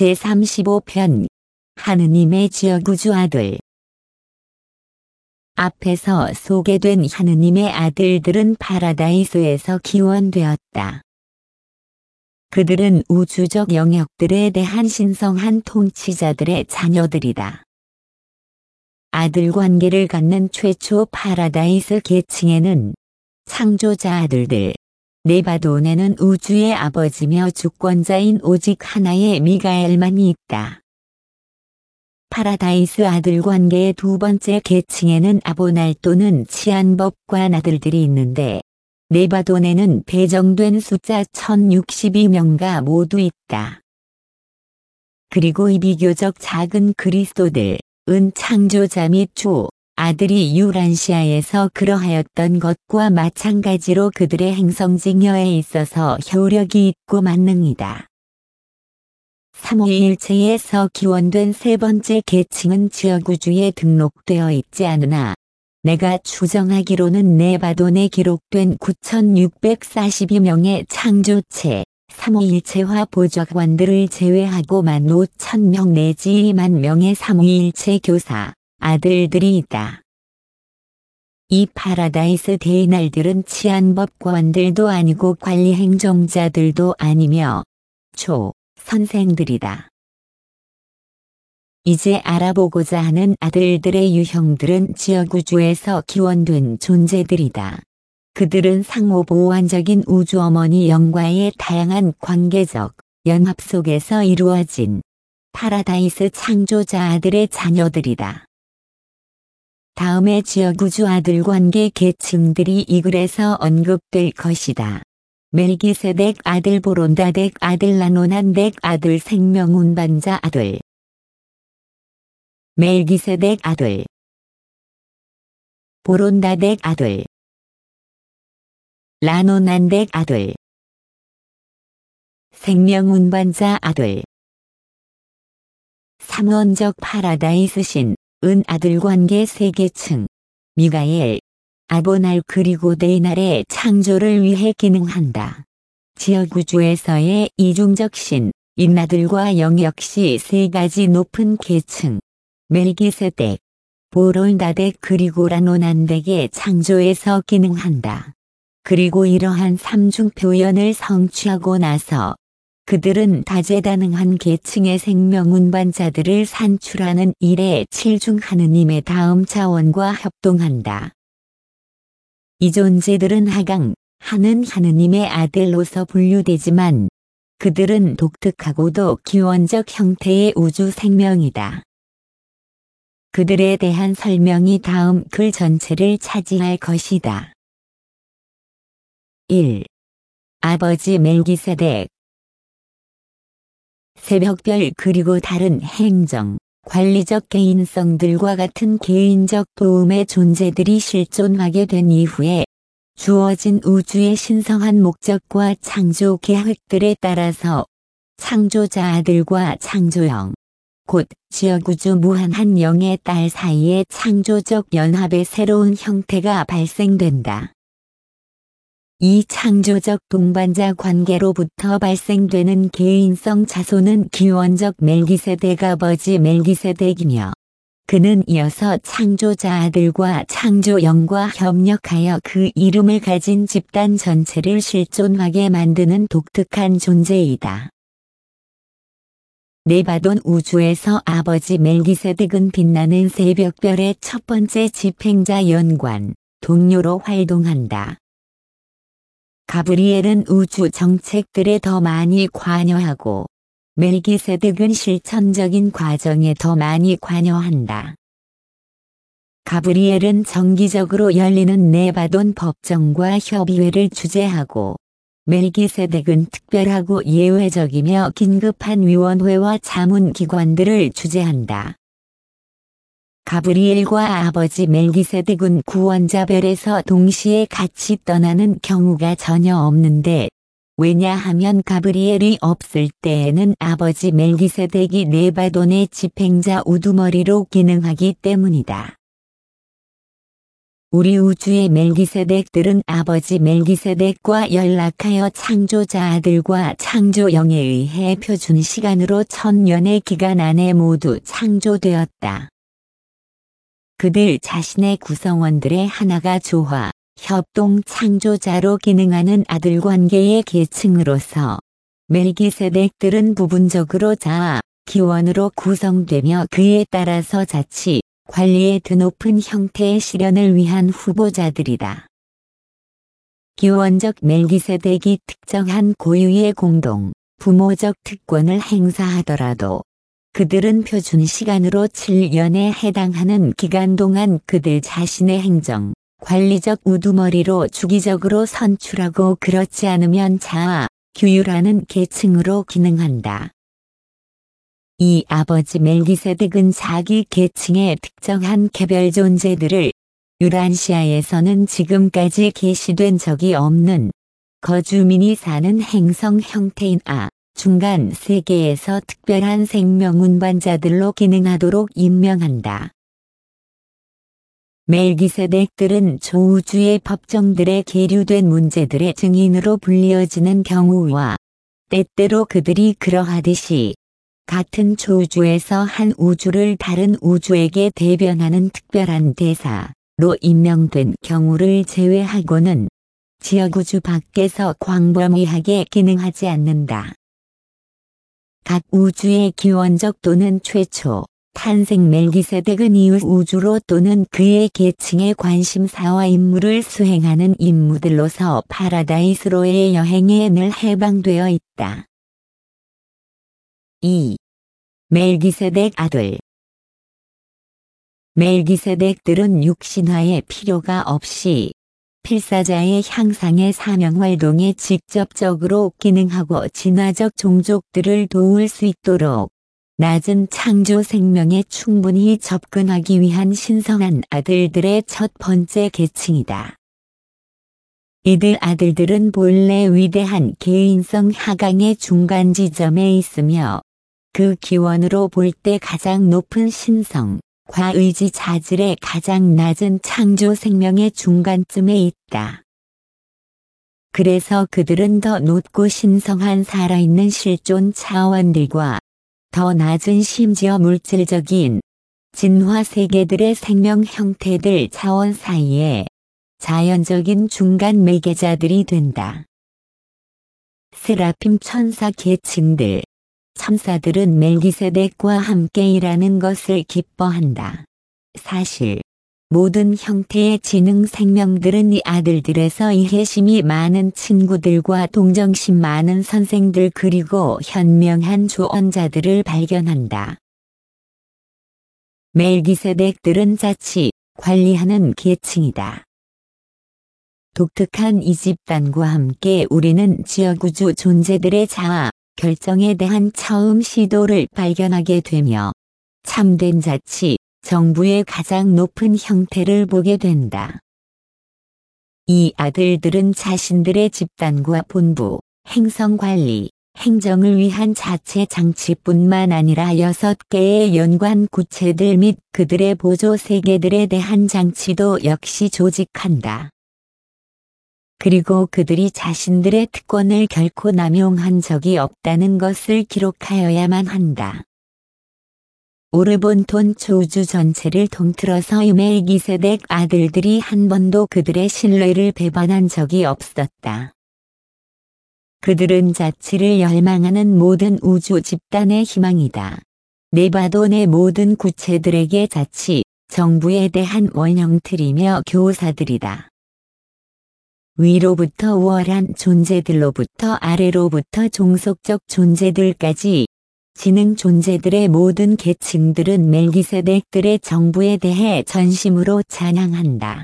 제35편 하느님의 지어구주 아들. 앞에서 소개된 하느님의 아들들은 파라다이스에서 기원되었다. 그들은 우주적 영역들에 대한 신성한 통치자들의 자녀들이다. 아들 관계를 갖는 최초 파라다이스 계층에는 창조자 아들들, 네바돈에는 우주의 아버지며 주권자인 오직 하나의 미가엘만이 있다. 파라다이스 아들 관계의 두 번째 계층에는 아보날 또는 치안법관 아들들이 있는데 네바돈에는 배정된 숫자 1062명가 모두 있다. 그리고 이 비교적 작은 그리스도들, 은 창조자 및 주, 아들이 유란시아에서 그러하였던 것과 마찬가지로 그들의 행성직녀에 있어서 효력이 있고 만능이다. 삼위일체에서 기원된 세 번째 계층은 지어구주에 등록되어 있지 않으나 내가 추정하기로는 네바돈에 기록된 9642명의 창조체, 삼위일체화 보좌관들을 제외하고 15,000명 내지 2만 명의 삼위일체 교사, 아들들이 있다. 이 파라다이스 대인알들은 치안법관들도 아니고 관리행정자들도 아니며 선생들이다. 이제 알아보고자 하는 아들들의 유형들은 지어구주에서 기원된 존재들이다. 그들은 상호보완적인 우주어머니 영과의 다양한 관계적 연합 속에서 이루어진 파라다이스 창조자 아들의 자녀들이다. 다음에 지어구주 아들 관계 계층들이 이 글에서 언급될 것이다. 멜기세덱 아들 보론다덱 아들 라노난덱 아들 생명운반자 아들 멜기세덱 아들 보론다덱 아들 라노난덱 아들 생명운반자 아들 삼원적 파라다이스 신, 은 아들 관계 세 계층 미가엘, 아보날 그리고 데이날의 창조를 위해 기능한다. 지어구주에서의 이중적 신, 인아들과 영 역시 세 가지 높은 계층 멜기세덱, 보론다덱 그리고 라노난덱의 창조에서 기능한다. 그리고 이러한 삼중 표현을 성취하고 나서 그들은 다재다능한 계층의 생명운반자들을 산출하는 일에 칠중 하느님의 다음 차원과 협동한다. 이 존재들은 하강, 하는 하느님의 아들로서 분류되지만 그들은 독특하고도 기원적 형태의 우주 생명이다. 그들에 대한 설명이 다음 글 전체를 차지할 것이다. 1. 아버지 멜기세덱 새벽별 그리고 다른 행정, 관리적 개인성들과 같은 개인적 도움의 존재들이 실존하게 된 이후에 주어진 우주의 신성한 목적과 창조 계획들에 따라서 창조자 아들과 창조영, 곧 지어구주 무한한 영의 딸 사이의 창조적 연합의 새로운 형태가 발생된다. 이 창조적 동반자 관계로부터 발생되는 개인성 자손은 기원적 멜기세덱 아버지 멜기세덱이며 그는 이어서 창조자 아들과 창조영과 협력하여 그 이름을 가진 집단 전체를 실존하게 만드는 독특한 존재이다. 네바돈 우주에서 아버지 멜기세덱은 빛나는 새벽별의 첫 번째 집행자 연관, 동료로 활동한다. 가브리엘은 우주 정책들에 더 많이 관여하고 멜기세덱은 실천적인 과정에 더 많이 관여한다. 가브리엘은 정기적으로 열리는 네바돈 법정과 협의회를 주재하고 멜기세덱은 특별하고 예외적이며 긴급한 위원회와 자문기관들을 주재한다. 가브리엘과 아버지 멜기세덱은 구원자별에서 동시에 같이 떠나는 경우가 전혀 없는데 왜냐하면 가브리엘이 없을 때에는 아버지 멜기세덱이 네바돈의 집행자 우두머리로 기능하기 때문이다. 우리 우주의 멜기세덱들은 아버지 멜기세덱과 연락하여 창조자 아들과 창조 영에 의해 표준 시간으로 1000년의 기간 안에 모두 창조되었다. 그들 자신의 구성원들의 하나가 조화, 협동 창조자로 기능하는 아들 관계의 계층으로서 멜기세덱들은 부분적으로 자아, 기원으로 구성되며 그에 따라서 자치, 관리의 드높은 형태의 실현을 위한 후보자들이다. 기원적 멜기세덱이 특정한 고유의 공동, 부모적 특권을 행사하더라도 그들은 표준 시간으로 7년에 해당하는 기간 동안 그들 자신의 행정, 관리적 우두머리로 주기적으로 선출하고 그렇지 않으면 자아, 규율하는 계층으로 기능한다. 이 아버지 멜기세덱은 자기 계층의 특정한 개별 존재들을 유란시아에서는 지금까지 계시된 적이 없는 거주민이 사는 행성 형태인 중간 세계에서 특별한 생명 운반자들로 기능하도록 임명한다. 멜기세덱들은 조우주의 법정들에 계류된 문제들의 증인으로 불리어지는 경우와 때때로 그들이 그러하듯이 같은 조우주에서 한 우주를 다른 우주에게 대변하는 특별한 대사로 임명된 경우를 제외하고는 지역우주 밖에서 광범위하게 기능하지 않는다. 각 우주의 기원적 또는 최초, 탄생 멜기세덱은 이웃 우주로 또는 그의 계층의 관심사와 임무를 수행하는 임무들로서 파라다이스로의 여행에 늘 해방되어 있다. 2. 멜기세덱 아들. 멜기세덱들은 육신화의 필요가 없이 필사자의 향상의 사명활동에 직접적으로 기능하고 진화적 종족들을 도울 수 있도록 낮은 창조 생명에 충분히 접근하기 위한 신성한 아들들의 첫 번째 계층이다. 이들 아들들은 본래 위대한 개인성 하강의 중간 지점에 있으며 그 기원으로 볼 때 가장 높은 신성, 과의지 자질의 가장 낮은 창조 생명의 중간쯤에 있다. 그래서 그들은 더 높고 신성한 살아있는 실존 차원들과 더 낮은 심지어 물질적인 진화 세계들의 생명 형태들 차원 사이에 자연적인 중간 매개자들이 된다. 세라핌 천사 계층들, 천사들은 멜기세덱과 함께 일하는 것을 기뻐한다. 사실 모든 형태의 지능 생명들은 이 아들들에서 이해심이 많은 친구들과 동정심 많은 선생들 그리고 현명한 조언자들을 발견한다. 멜기세덱들은 자치, 관리하는 계층이다. 독특한 이 집단과 함께 우리는 지역우주 존재들의 자아, 결정에 대한 처음 시도를 발견하게 되며 참된 자치, 정부의 가장 높은 형태를 보게 된다. 이 아들들은 자신들의 집단과 본부, 행성관리, 행정을 위한 자체 장치뿐만 아니라 6개의 연관 구체들 및 그들의 보조 세계들에 대한 장치도 역시 조직한다. 그리고 그들이 자신들의 특권을 결코 남용한 적이 없다는 것을 기록하여야만 한다. 오르본톤 조우주 전체를 통틀어서 이 멜기세덱 아들들이 한 번도 그들의 신뢰를 배반한 적이 없었다. 그들은 자치를 열망하는 모든 우주 집단의 희망이다. 네바돈의 모든 구체들에게 자치, 정부에 대한 원형틀이며 교사들이다. 위로부터 우월한 존재들로부터 아래로부터 종속적 존재들까지 지능 존재들의 모든 계층들은 멜기세덱들의 정부에 대해 전심으로 찬양한다.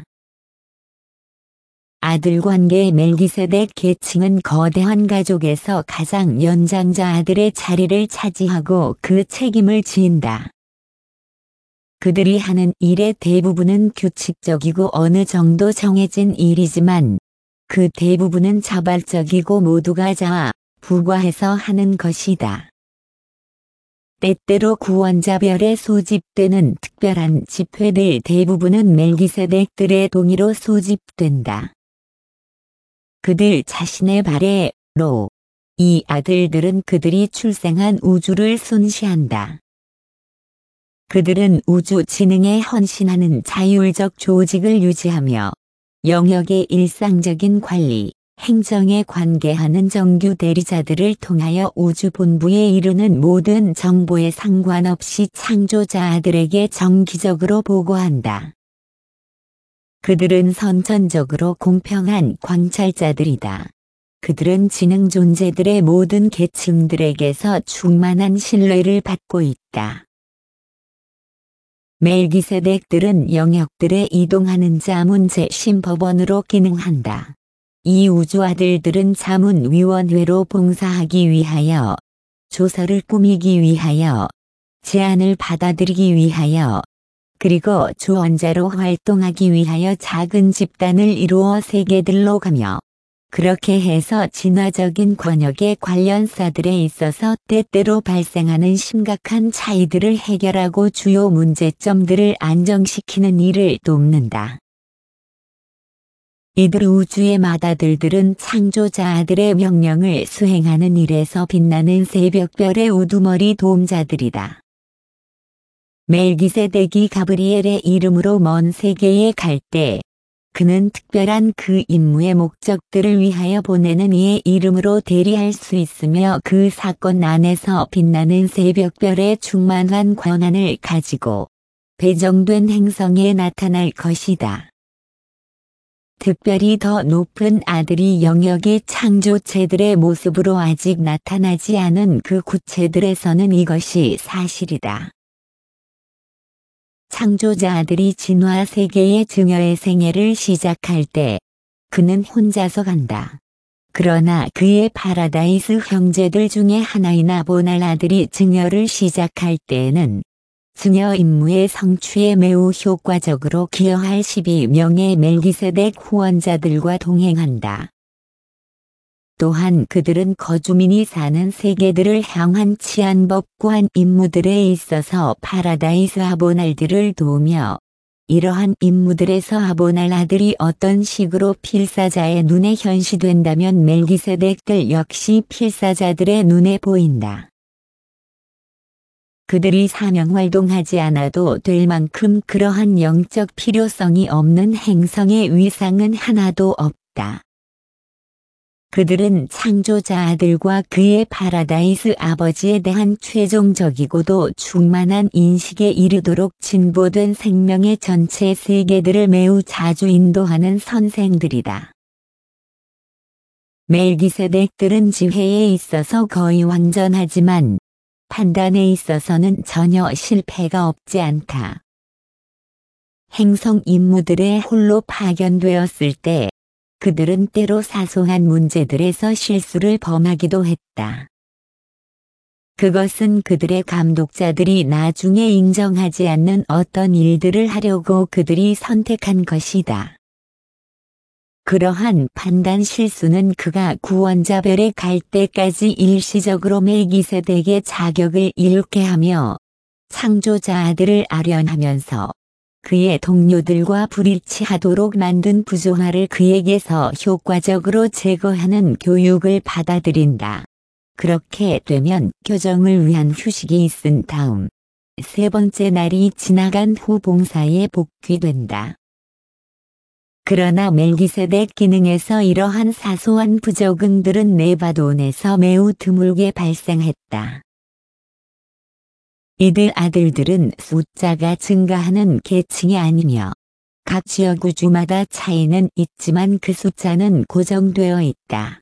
아들 관계의 멜기세덱 계층은 거대한 가족에서 가장 연장자 아들의 자리를 차지하고 그 책임을 지인다. 그들이 하는 일의 대부분은 규칙적이고 어느 정도 정해진 일이지만 그 대부분은 자발적이고 모두가 자아, 부과해서 하는 것이다. 때때로 구원자별에 소집되는 특별한 집회들 대부분은 멜기세덱들의 동의로 소집된다. 그들 자신의 발해로 이 아들들은 그들이 출생한 우주를 순시한다. 그들은 우주 진흥에 헌신하는 자율적 조직을 유지하며 영역의 일상적인 관리, 행정에 관계하는 정규 대리자들을 통하여 우주 본부에 이르는 모든 정보에 상관없이 창조자들에게 정기적으로 보고한다. 그들은 선천적으로 공평한 관찰자들이다. 그들은 지능 존재들의 모든 계층들에게서 충만한 신뢰를 받고 있다. 멜기세덱들은 영역들에 이동하는 자문제 심법원으로 기능한다. 이 우주 아들들은 자문위원회로 봉사하기 위하여, 조서를 꾸미기 위하여, 제안을 받아들이기 위하여, 그리고 조언자로 활동하기 위하여 작은 집단을 이루어 세계들로 가며, 그렇게 해서 진화적인 권역의 관련사들에 있어서 때때로 발생하는 심각한 차이들을 해결하고 주요 문제점들을 안정시키는 일을 돕는다. 이들 우주의 맏아들들은 창조자들의 명령을 수행하는 일에서 빛나는 새벽별의 우두머리 도움자들이다. 멜기세덱이 가브리엘의 이름으로 먼 세계에 갈 때, 그는 특별한 그 임무의 목적들을 위하여 보내는 이의 이름으로 대리할 수 있으며 그 사건 안에서 빛나는 새벽별의 충만한 권한을 가지고 배정된 행성에 나타날 것이다. 특별히 더 높은 아들이 영역의 창조체들의 모습으로 아직 나타나지 않은 그 구체들에서는 이것이 사실이다. 창조자들이 진화 세계의 증여의 생애를 시작할 때 그는 혼자서 간다. 그러나 그의 파라다이스 형제들 중에 하나인 아보날 아들이 증여를 시작할 때에는 증여 임무의 성취에 매우 효과적으로 기여할 12명의 멜기세덱 후원자들과 동행한다. 또한 그들은 거주민이 사는 세계들을 향한 치안법관 임무들에 있어서 파라다이스 아보날들을 도우며 이러한 임무들에서 아보날 아들이 어떤 식으로 필사자의 눈에 현시된다면 멜기세덱들 역시 필사자들의 눈에 보인다. 그들이 사명활동하지 않아도 될 만큼 그러한 영적 필요성이 없는 행성의 위상은 하나도 없다. 그들은 창조자 아들과 그의 파라다이스 아버지에 대한 최종적이고도 충만한 인식에 이르도록 진보된 생명의 전체 세계들을 매우 자주 인도하는 선생들이다. 멜기세덱들은 지혜에 있어서 거의 완전하지만 판단에 있어서는 전혀 실패가 없지 않다. 행성 임무들에 홀로 파견되었을 때 그들은 때로 사소한 문제들에서 실수를 범하기도 했다. 그것은 그들의 감독자들이 나중에 인정하지 않는 어떤 일들을 하려고 그들이 선택한 것이다. 그러한 판단 실수는 그가 구원자별에 갈 때까지 일시적으로 멜기세덱의 자격을 잃게 하며 창조자 아들을 아련하면서 그의 동료들과 불일치하도록 만든 부조화를 그에게서 효과적으로 제거하는 교육을 받아들인다. 그렇게 되면 교정을 위한 휴식이 있은 다음 세 번째 날이 지나간 후 봉사에 복귀된다. 그러나 멜기세덱 기능에서 이러한 사소한 부적응들은 네바돈에서 매우 드물게 발생했다. 이들 아들들은 숫자가 증가하는 계층이 아니며 각 지역 우주마다 차이는 있지만 그 숫자는 고정되어 있다.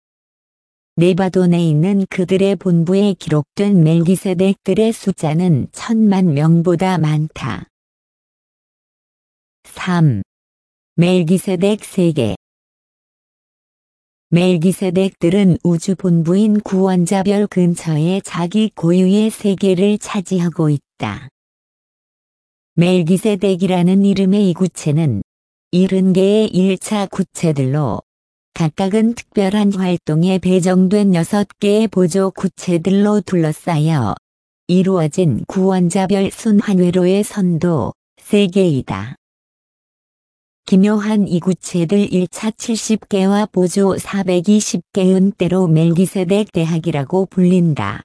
네바돈에 있는 그들의 본부에 기록된 멜기세덱들의 숫자는 1000만 명보다 많다. 3. 멜기세덱 세계. 멜기세덱들은 우주 본부인 구원자별 근처에 자기 고유의 세계를 차지하고 있다. 멜기세덱이라는 이름의 이 구체는 70개의 1차 구체들로 각각은 특별한 활동에 배정된 6개의 보조 구체들로 둘러싸여 이루어진 구원자별 순환회로의 선도 3개이다. 기묘한 이 구체들 1차 70개와 보조 420개은 때로 멜기세덱 대학이라고 불린다.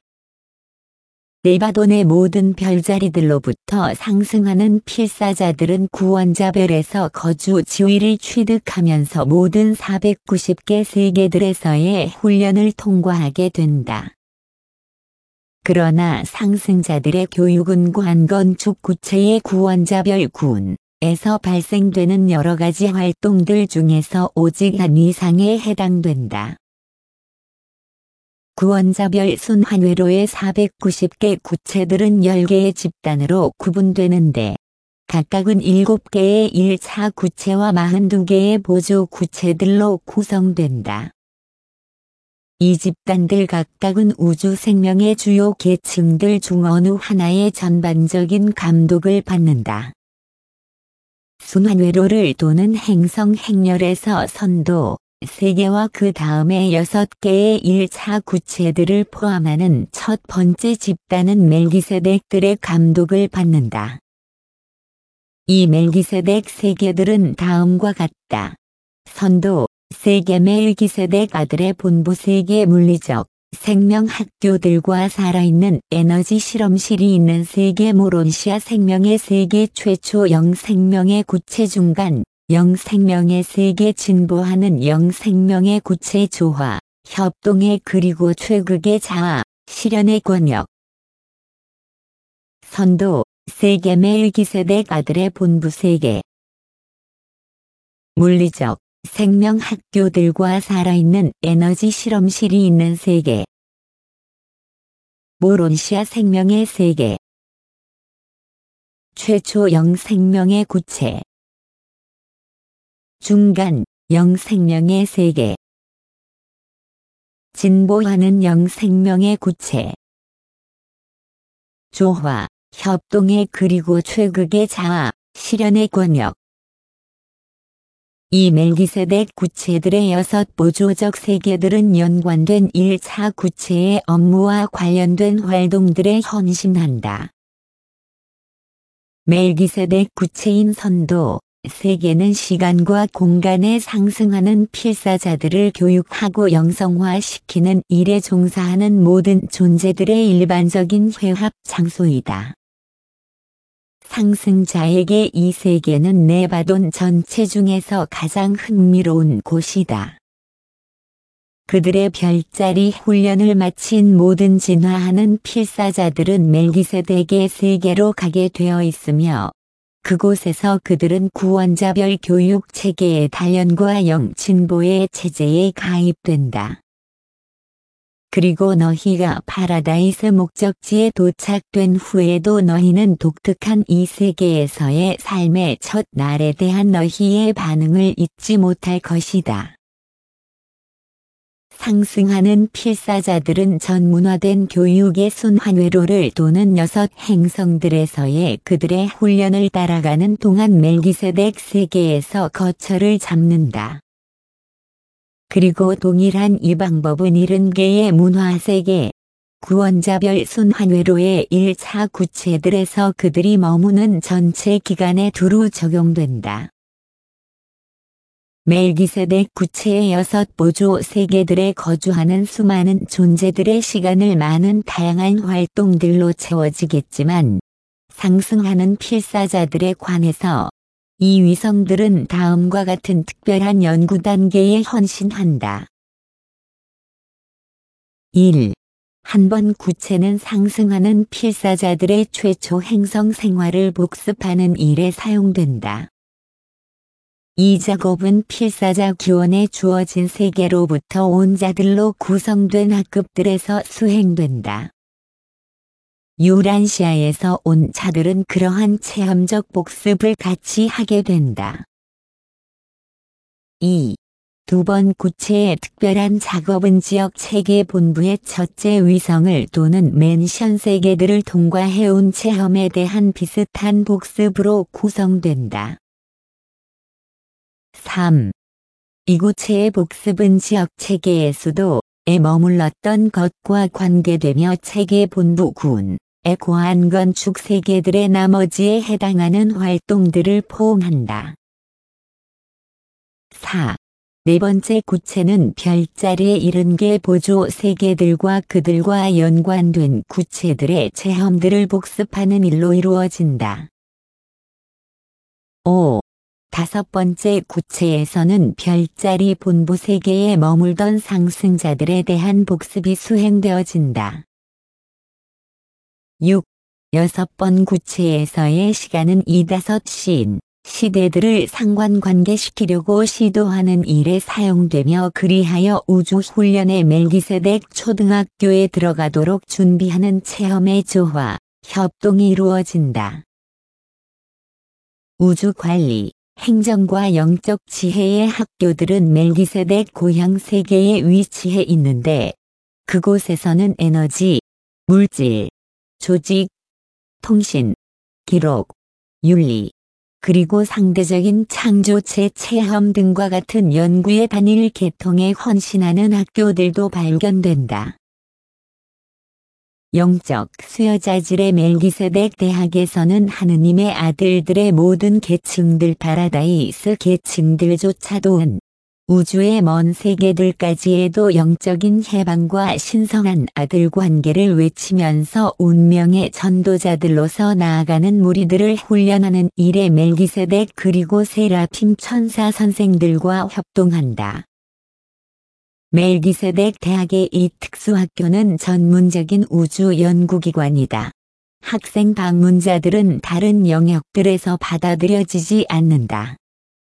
네바돈의 모든 별자리들로부터 상승하는 필사자들은 구원자별에서 거주 지위를 취득하면서 모든 490개 세계들에서의 훈련을 통과하게 된다. 그러나 상승자들의 교육은 관건축 구체의 구원자별 군에서 발생되는 여러 가지 활동들 중에서 오직 한 이상에 해당된다. 구원자별 순환회로의 490개 구체들은 10개의 집단으로 구분되는데 각각은 7개의 1차 구체와 42개의 보조 구체들로 구성된다. 이 집단들 각각은 우주 생명의 주요 계층들 중 어느 하나의 전반적인 감독을 받는다. 순환회로를 도는 행성 행렬에서 선도 3개와 그 다음에 6개의 1차 구체들을 포함하는 첫 번째 집단은 멜기세덱들의 감독을 받는다. 이 멜기세덱 세계들은 다음과 같다. 선도 세계 멜기세덱 아들의 본부 세계 물리적 생명학교들과 살아있는 에너지 실험실이 있는 세계 모론시아 생명의 세계 최초 영생명의 구체 중간 영생명의 세계 진보하는 영생명의 구체 조화 협동의 그리고 최극의 자아 실현의 권역 선도 세계 멜기세덱 아들의 본부 세계 물리적 생명학교들과 살아있는 에너지 실험실이 있는 세계 모론시아 생명의 세계 최초 영생명의 구체 중간 영생명의 세계 진보하는 영생명의 구체 조화 협동의 그리고 최극의 자아 실현의 권역 이 멜기세덱 구체들의 6 보조적 세계들은 연관된 1차 구체의 업무와 관련된 활동들에 헌신한다. 멜기세덱 구체인 선도 세계는 시간과 공간에 상승하는 필사자들을 교육하고 영성화시키는 일에 종사하는 모든 존재들의 일반적인 회합 장소이다. 상승자에게 이 세계는 네바돈 전체 중에서 가장 흥미로운 곳이다. 그들의 별자리 훈련을 마친 모든 진화하는 필사자들은 멜기세덱의 세계로 가게 되어 있으며 그곳에서 그들은 구원자별 교육 체계의 단련과 영진보의 체제에 가입된다. 그리고 너희가 파라다이스 목적지에 도착된 후에도 너희는 독특한 이 세계에서의 삶의 첫 날에 대한 너희의 반응을 잊지 못할 것이다. 상승하는 필사자들은 전문화된 교육의 순환회로를 도는 6 행성들에서의 그들의 훈련을 따라가는 동안 멜기세덱 세계에서 거처를 잡는다. 그리고 동일한 이 방법은 70개의 문화세계, 구원자별 순환회로의 1차 구체들에서 그들이 머무는 전체 기간에 두루 적용된다. 멜기세덱 구체의 6 보조 세계들에 거주하는 수많은 존재들의 시간을 많은 다양한 활동들로 채워지겠지만 상승하는 필사자들에 관해서 이 위성들은 다음과 같은 특별한 연구 단계에 헌신한다. 1. 한 번 구체는 상승하는 필사자들의 최초 행성 생활을 복습하는 일에 사용된다. 이 작업은 필사자 기원에 주어진 세계로부터 온 자들로 구성된 학급들에서 수행된다. 유란시아에서 온 자들은 그러한 체험적 복습을 같이 하게 된다. 2. 2번 구체의 특별한 작업은 지역 체계 본부의 첫째 위성을 도는 맨션 세계들을 통과해온 체험에 대한 비슷한 복습으로 구성된다. 3. 이 구체의 복습은 지역 체계의 수도에 머물렀던 것과 관계되며 체계 본부 군 고안 건축 세계들의 나머지에 해당하는 활동들을 포함한다. 4. 네 번째 구체는 별자리에 70개 보조 세계들과 그들과 연관된 구체들의 체험들을 복습하는 일로 이루어진다. 5. 다섯 번째 구체에서는 별자리 본부 세계에 머물던 상승자들에 대한 복습이 수행되어진다. 6. 여섯 번 구체에서의 시간은 이다섯 시대들을 상관관계시키려고 시도하는 일에 사용되며 그리하여 우주훈련의 멜기세덱 초등학교에 들어가도록 준비하는 체험의 조화, 협동이 이루어진다. 우주관리, 행정과 영적 지혜의 학교들은 멜기세덱 고향 세계에 위치해 있는데 그곳에서는 에너지, 물질, 조직, 통신, 기록, 윤리, 그리고 상대적인 창조체 체험 등과 같은 연구의 단일 계통에 헌신하는 학교들도 발견된다. 영적 수여자질의 멜기세덱 대학에서는 하느님의 아들들의 모든 계층들 파라다이스 계층들조차도 우주의 먼 세계들까지에도 영적인 해방과 신성한 아들 관계를 외치면서 운명의 전도자들로서 나아가는 무리들을 훈련하는 일에 멜기세덱 그리고 세라핌 천사 선생들과 협동한다. 멜기세덱 대학의 이 특수학교는 전문적인 우주 연구기관이다. 학생 방문자들은 다른 영역들에서 받아들여지지 않는다.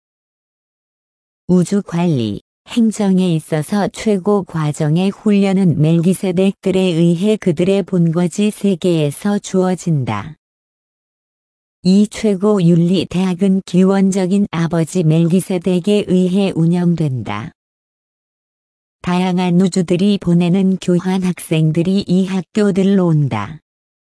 우주관리, 행정에 있어서 최고 과정의 훈련은 멜기세덱들에 의해 그들의 본거지 세계에서 주어진다. 이 최고 윤리 대학은 기원적인 아버지 멜기세덱에 의해 운영된다. 다양한 우주들이 보내는 교환 학생들이 이 학교들로 온다.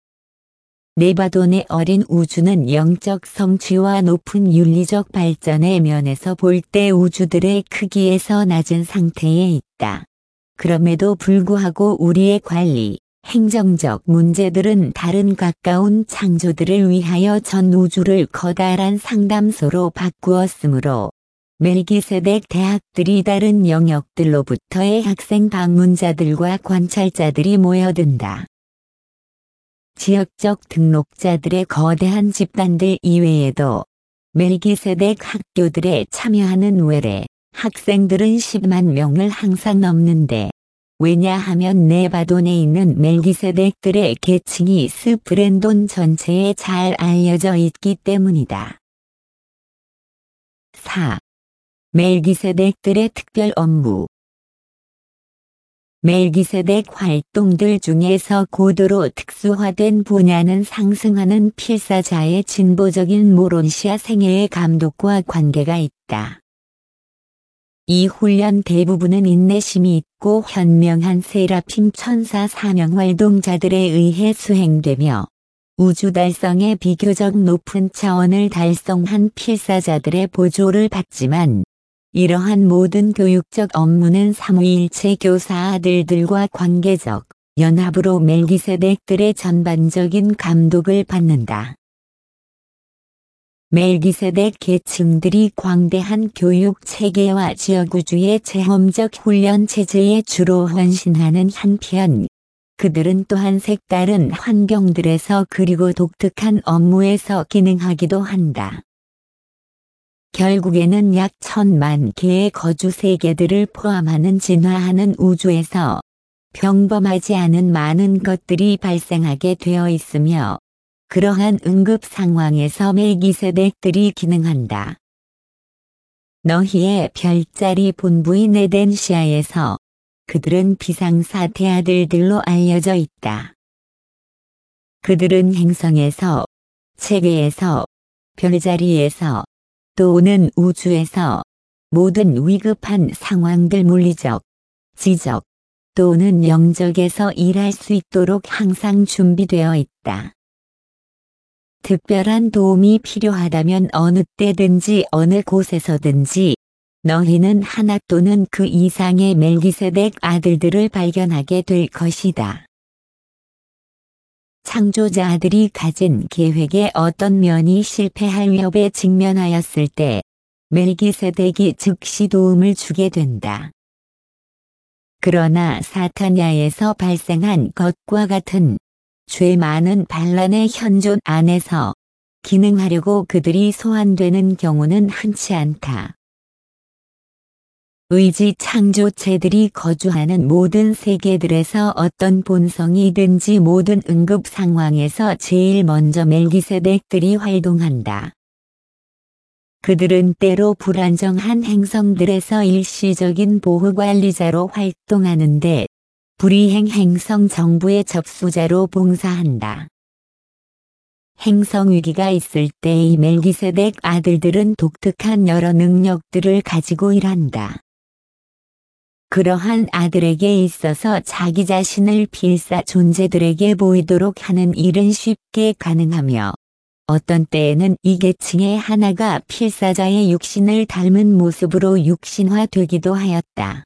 네바돈의 어린 우주는 영적 성취와 높은 윤리적 발전의 면에서 볼 때 우주들의 크기에서 낮은 상태에 있다. 그럼에도 불구하고 우리의 관리, 행정적 문제들은 다른 가까운 창조들을 위하여 전 우주를 커다란 상담소로 바꾸었으므로 멜기세덱 대학들이 다른 영역들로부터의 학생 방문자들과 관찰자들이 모여든다. 지역적 등록자들의 거대한 집단들 이외에도 멜기세덱 학교들에 참여하는 외래 학생들은 10만 명을 항상 넘는데 왜냐하면 네바돈에 있는 멜기세덱들의 계층이 스프렌돈 전체에 잘 알려져 있기 때문이다. 4. 멜기세덱들의 특별 업무. 멜기세덱 활동들 중에서 고도로 특수화된 분야는 상승하는 필사자의 진보적인 모론시아 생애의 감독과 관계가 있다. 이 훈련 대부분은 인내심이 있고 현명한 세라핌 천사 사명 활동자들에 의해 수행되며 우주 달성의 비교적 높은 차원을 달성한 필사자들의 보조를 받지만 이러한 모든 교육적 업무는 삼위일체 교사 아들들과 관계적 연합으로 멜기세덱들의 전반적인 감독을 받는다. 멜기세덱 계층들이 광대한 교육 체계와 지역우주의 체험적 훈련 체제에 주로 헌신하는 한편 그들은 또한 색다른 환경들에서 그리고 독특한 업무에서 기능하기도 한다. 결국에는 약 1000만 개의 거주 세계들을 포함하는 진화하는 우주에서 평범하지 않은 많은 것들이 발생하게 되어 있으며 그러한 응급 상황에서 멜기세덱들이 기능한다. 너희의 별자리 본부인 에덴시아에서 그들은 비상사태 아들들로 알려져 있다. 그들은 행성에서, 체계에서, 별자리에서, 또는 우주에서 모든 위급한 상황들 물리적, 지적, 또는 영적에서 일할 수 있도록 항상 준비되어 있다. 특별한 도움이 필요하다면 어느 때든지 어느 곳에서든지 너희는 하나 또는 그 이상의 멜기세덱 아들들을 발견하게 될 것이다. 창조자들이 가진 계획의 어떤 면이 실패할 위협에 직면하였을 때 멜기세덱이 즉시 도움을 주게 된다. 그러나 사타냐에서 발생한 것과 같은 죄 많은 반란의 현존 안에서 기능하려고 그들이 소환되는 경우는 흔치 않다. 의지 창조체들이 거주하는 모든 세계들에서 어떤 본성이든지 모든 응급 상황에서 제일 먼저 멜기세덱들이 활동한다. 그들은 때로 불안정한 행성들에서 일시적인 보호관리자로 활동하는데 불이행 행성 정부의 접수자로 봉사한다. 행성 위기가 있을 때 이 멜기세덱 아들들은 독특한 여러 능력들을 가지고 일한다. 그러한 아들에게 있어서 자기 자신을 필사 존재들에게 보이도록 하는 일은 쉽게 가능하며 어떤 때에는 이 계층의 하나가 필사자의 육신을 닮은 모습으로 육신화되기도 하였다.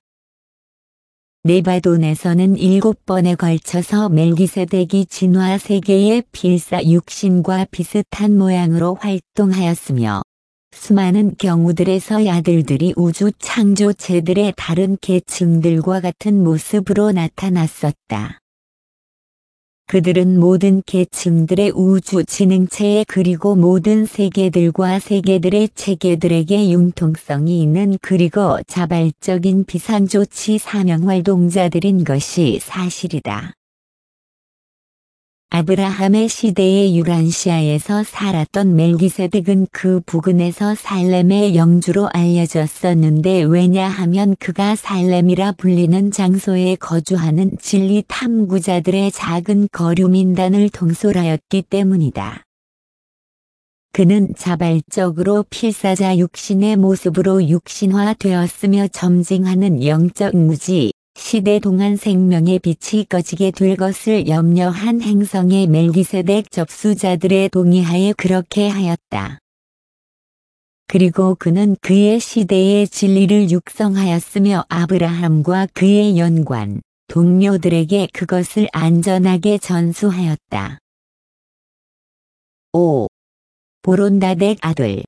네바돈에서는 7번에 걸쳐서 멜기세덱이 진화 세계의 필사 육신과 비슷한 모양으로 활동하였으며 수많은 경우들에서 아들들이 우주 창조체들의 다른 계층들과 같은 모습으로 나타났었다. 그들은 모든 계층들의 우주 지능체에 그리고 모든 세계들과 세계들의 체계들에게 융통성이 있는 그리고 자발적인 비상조치 사명활동자들인 것이 사실이다. 아브라함의 시대의 유란시아에서 살았던 멜기세덱은 그 부근에서 살렘의 영주로 알려졌었는데 왜냐하면 그가 살렘이라 불리는 장소에 거주하는 진리 탐구자들의 작은 거류 민단을 통솔하였기 때문이다. 그는 자발적으로 필사자 육신의 모습으로 육신화되었으며 점징하는 영적 무지, 시대 동안 생명의 빛이 꺼지게 될 것을 염려한 행성의 멜기세덱 접수자들의 동의하에 그렇게 하였다. 그리고 그는 그의 시대의 진리를 육성하였으며 아브라함과 그의 연관, 동료들에게 그것을 안전하게 전수하였다. 5. 보론다덱 아들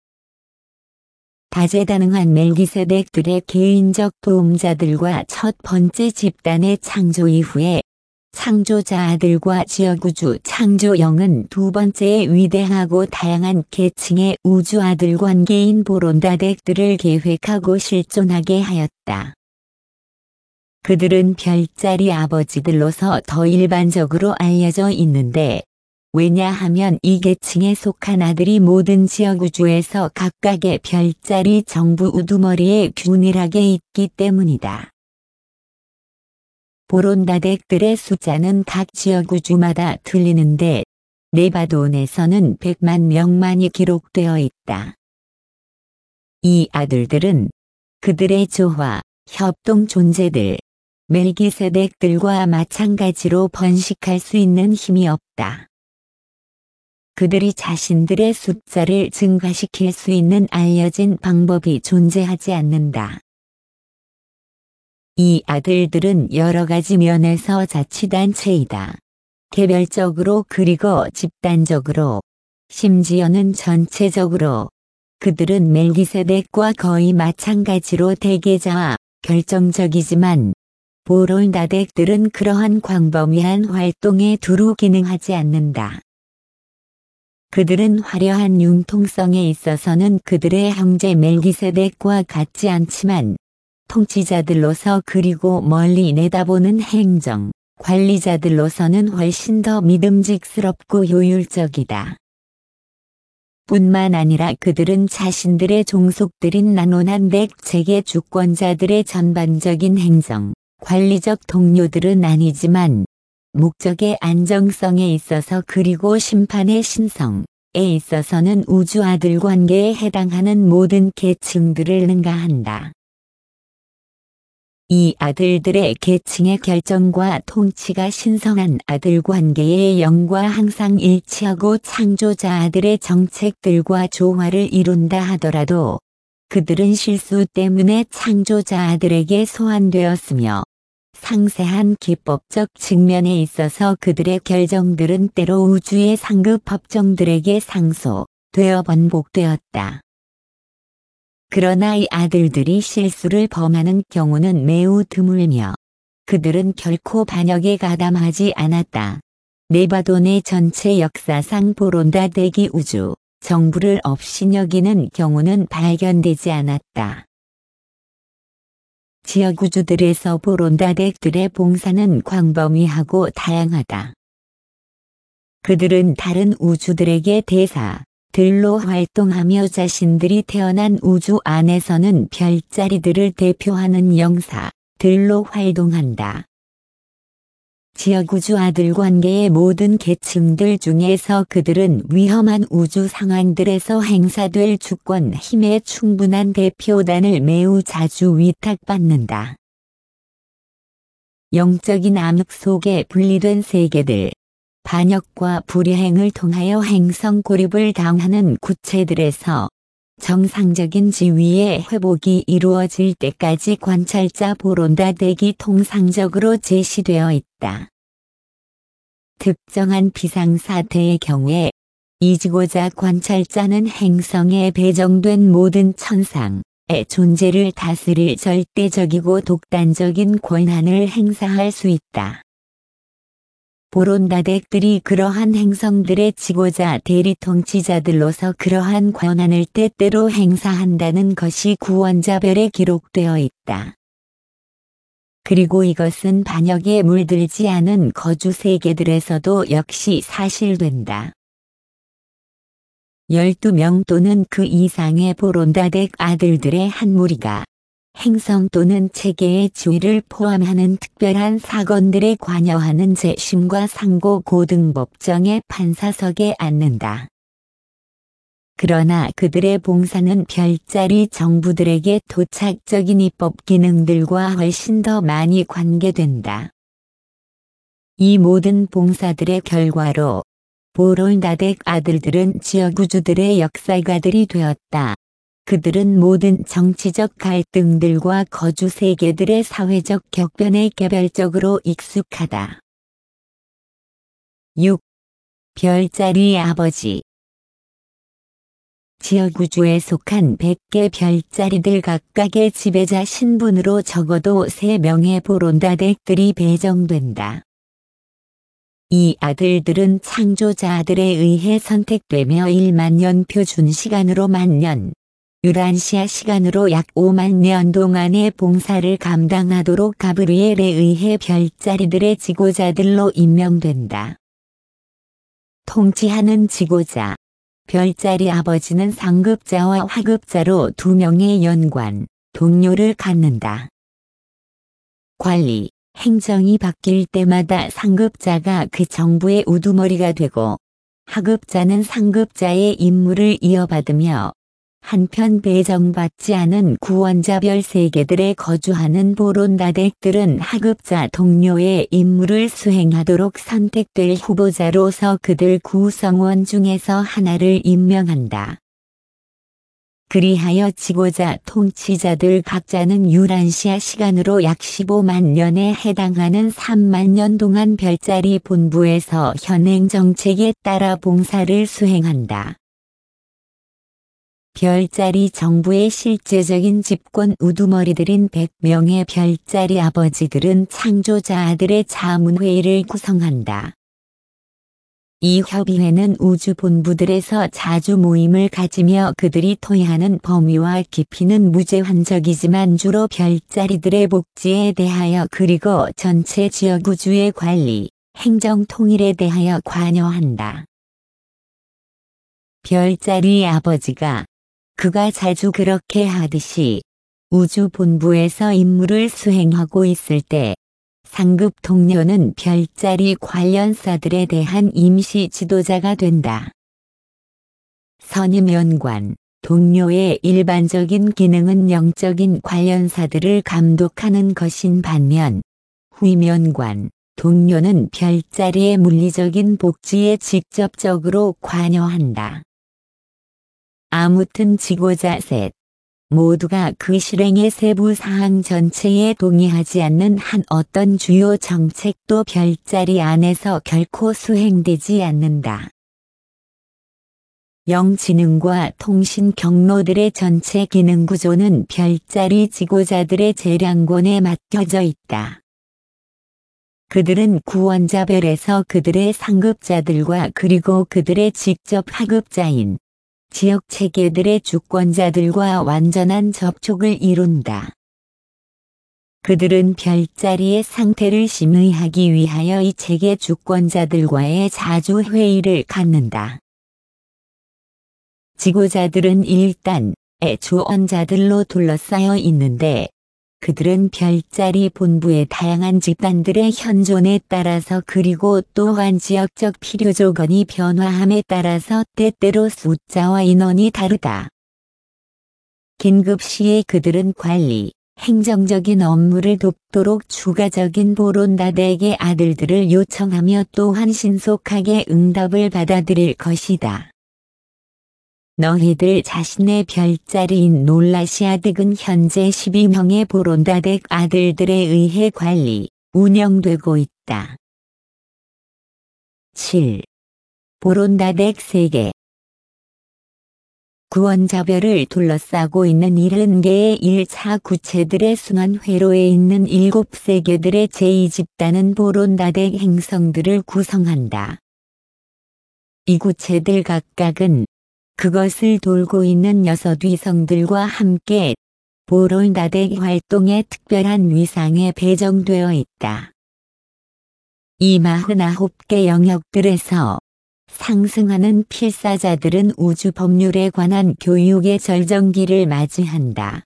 다재다능한 멜기세덱들의 개인적 도움자들과 첫 번째 집단의 창조 이후에 창조자 아들과 지역우주 창조영은 두 번째의 위대하고 다양한 계층의 우주 아들 관계인 보론다덱들을 계획하고 실존하게 하였다. 그들은 별자리 아버지들로서 더 일반적으로 알려져 있는데 왜냐하면 이 계층에 속한 아들이 모든 지역 우주에서 각각의 별자리 정부 우두머리에 균일하게 있기 때문이다. 보론다덱들의 숫자는 각 지역 우주마다 틀리는데 네바돈에서는 100만 명만이 기록되어 있다. 이 아들들은 그들의 조화, 협동 존재들, 멜기세덱들과 마찬가지로 번식할 수 있는 힘이 없다. 그들이 자신들의 숫자를 증가시킬 수 있는 알려진 방법이 존재하지 않는다. 이 아들들은 여러 가지 면에서 자치단체이다. 개별적으로 그리고 집단적으로, 심지어는 전체적으로. 그들은 멜기세덱과 거의 마찬가지로 대계자와 결정적이지만 보론다덱들은 그러한 광범위한 활동에 두루 기능하지 않는다. 그들은 화려한 융통성에 있어서는 그들의 형제 멜기세덱과 같지 않지만 통치자들로서 그리고 멀리 내다보는 행정, 관리자들로서는 훨씬 더 믿음직스럽고 효율적이다. 뿐만 아니라 그들은 자신들의 종속들인 나노난덱 체계 주권자들의 전반적인 행정, 관리적 동료들은 아니지만 목적의 안정성에 있어서 그리고 심판의 신성에 있어서는 우주 아들 관계에 해당하는 모든 계층들을 능가한다. 이 아들들의 계층의 결정과 통치가 신성한 아들 관계의 영과 항상 일치하고 창조자 아들의 정책들과 조화를 이룬다 하더라도 그들은 실수 때문에 창조자 아들에게 소환되었으며 상세한 기법적 측면에 있어서 그들의 결정들은 때로 우주의 상급 법정들에게 상소되어 번복되었다. 그러나 이 아들들이 실수를 범하는 경우는 매우 드물며 그들은 결코 반역에 가담하지 않았다. 네바돈의 전체 역사상 보론다덱이 우주 정부를 업신여기는 경우는 발견되지 않았다. 지역 우주들에서 보론다덱들의 봉사는 광범위하고 다양하다. 그들은 다른 우주들에게 대사들로 활동하며 자신들이 태어난 우주 안에서는 별자리들을 대표하는 영사들로 활동한다. 지역 우주 아들 관계의 모든 계층들 중에서 그들은 위험한 우주 상황들에서 행사될 주권 힘의 충분한 대표단을 매우 자주 위탁받는다. 영적인 암흑 속에 분리된 세계들, 반역과 불이행을 통하여 행성 고립을 당하는 구체들에서 정상적인 지위의 회복이 이루어질 때까지 관찰자 보론다덱이 통상적으로 제시되어 있다. 특정한 비상사태의 경우에 이 지고자 관찰자는 행성에 배정된 모든 천상의 존재를 다스릴 절대적이고 독단적인 권한을 행사할 수 있다. 보론다덱들이 그러한 행성들의 지고자 대리 통치자들로서 그러한 권한을 때때로 행사한다는 것이 구원자별에 기록되어 있다. 그리고 이것은 반역에 물들지 않은 거주 세계들에서도 역시 사실된다. 12명 또는 그 이상의 보론다덱 아들들의 한 무리가 행성 또는 체계의 지위를 포함하는 특별한 사건들에 관여하는 재심과 상고 고등법정의 판사석에 앉는다. 그러나 그들의 봉사는 별자리 정부들에게 도착적인 입법 기능들과 훨씬 더 많이 관계된다. 이 모든 봉사들의 결과로 보론다덱 아들들은 지역 우주들의 역사가들이 되었다. 그들은 모든 정치적 갈등들과 거주 세계들의 사회적 격변에 개별적으로 익숙하다. 6. 별자리 아버지. 지역 우주에 속한 100개 별자리들 각각의 지배자 신분으로 적어도 3명의 보론다덱들이 배정된다. 이 아들들은 창조자들에 의해 선택되며 1만 년 표준 시간으로 만년, 유란시아 시간으로 약 5만 년 동안의 봉사를 감당하도록 가브리엘에 의해 별자리들의 지고자들로 임명된다. 통치하는 지고자, 별자리 아버지는 상급자와 하급자로 2명의 연관, 동료를 갖는다. 관리, 행정이 바뀔 때마다 상급자가 그 정부의 우두머리가 되고, 하급자는 상급자의 임무를 이어받으며, 한편 배정받지 않은 구원자별 세계들에 거주하는 보론다덱들은 하급자 동료의 임무를 수행하도록 선택될 후보자로서 그들 구성원 중에서 하나를 임명한다. 그리하여 지고자 통치자들 각자는 유란시아 시간으로 약 15만 년에 해당하는 3만 년 동안 별자리 본부에서 현행 정책에 따라 봉사를 수행한다. 별자리 정부의 실제적인 집권 우두머리들인 100명의 별자리 아버지들은 창조자 아들의 자문회의를 구성한다. 이 협의회는 우주 본부들에서 자주 모임을 가지며 그들이 토의하는 범위와 깊이는 무제한적이지만 주로 별자리들의 복지에 대하여 그리고 전체 지역 우주의 관리, 행정 통일에 대하여 관여한다. 별자리 아버지가 그가 자주 그렇게 하듯이 우주 본부에서 임무를 수행하고 있을 때 상급 동료는 별자리 관련사들에 대한 임시 지도자가 된다. 선임연관, 동료의 일반적인 기능은 영적인 관련사들을 감독하는 것인 반면 후임연관, 동료는 별자리의 물리적인 복지에 직접적으로 관여한다. 아무튼 지고자 셋, 모두가 그 실행의 세부 사항 전체에 동의하지 않는 한 어떤 주요 정책도 별자리 안에서 결코 수행되지 않는다. 영지능과 통신 경로들의 전체 기능 구조는 별자리 지고자들의 재량권에 맡겨져 있다. 그들은 구원자별에서 그들의 상급자들과 그리고 그들의 직접 하급자인 지역 체계들의 주권자들과 완전한 접촉을 이룬다. 그들은 별자리의 상태를 심의하기 위하여 이 체계 주권자들과의 자주 회의를 갖는다. 지고자들은 일단의 주원자들로 둘러싸여 있는데 그들은 별자리 본부의 다양한 집단들의 현존에 따라서 그리고 또한 지역적 필요 조건이 변화함에 따라서 때때로 숫자와 인원이 다르다. 긴급 시에 그들은 관리, 행정적인 업무를 돕도록 추가적인 보론다덱의 아들들을 요청하며 또한 신속하게 응답을 받아들일 것이다. 너희들 자신의 별자리인 놀라시아덱은 현재 12명의 보론다덱 아들들에 의해 관리, 운영되고 있다. 7. 보론다덱 세계 구원자별을 둘러싸고 있는 70개의 1차 구체들의 순환 회로에 있는 7세계들의 제2집단은 보론다덱 행성들을 구성한다. 이 구체들 각각은 그것을 돌고 있는 6위성들과 함께 보론다덱 활동의 특별한 위상에 배정되어 있다. 이 49개 영역들에서 상승하는 필사자들은 우주 법률에 관한 교육의 절정기를 맞이한다.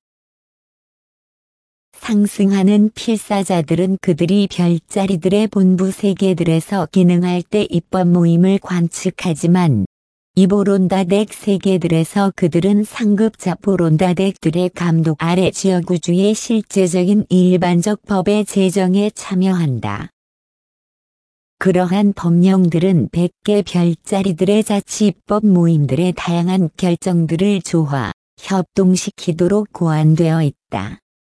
상승하는 필사자들은 그들이 별자리들의 본부 세계들에서 기능할 때 입법 모임을 관측하지만 이 보론다덱 세계들에서 그들은 상급자 보론다덱들의 감독 아래 지역우주의 실제적인 일반적 법의 제정에 참여한다. 그러한 법령들은 100개 별자리들의 자치입법 모임들의 다양한 결정들을 조화, 협동시키도록 고안되어 있다.